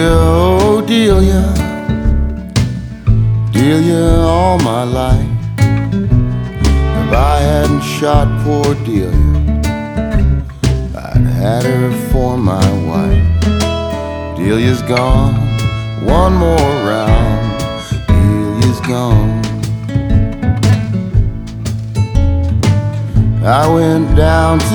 oh Delia, Delia, all my life. If I hadn't shot poor Delia, I'd had her for my wife. Delia's gone, one more round, Delia's gone. I went down to